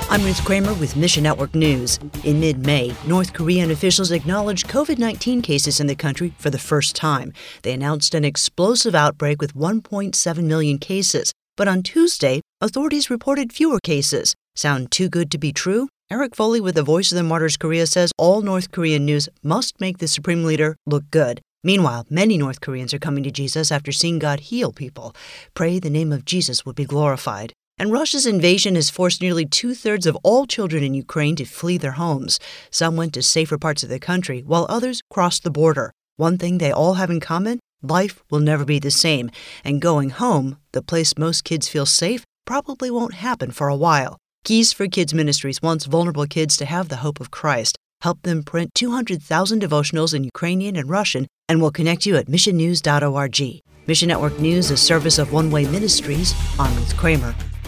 I'm Ruth Kramer with Mission Network News. In mid-May, North Korean officials acknowledged COVID-19 cases in the country for the first time. They announced an explosive outbreak with 1.7 million cases. But on Tuesday, authorities reported fewer cases. Sound too good to be true? Eric Foley with the Voice of the Martyrs Korea says all North Korean news must make the supreme leader look good. Meanwhile, many North Koreans are coming to Jesus after seeing God heal people. Pray the name of Jesus would be glorified. And Russia's invasion has forced nearly two-thirds of all children in Ukraine to flee their homes. Some went to safer parts of the country, while others crossed the border. One thing they all have in common: life will never be the same. And going home, the place most kids feel safe, probably won't happen for a while. Keys for Kids Ministries wants vulnerable kids to have the hope of Christ. Help them print 200,000 devotionals in Ukrainian and Russian, and we'll connect you at missionnews.org. Mission Network News, a service of One Way Ministries. I'm Ruth Kramer.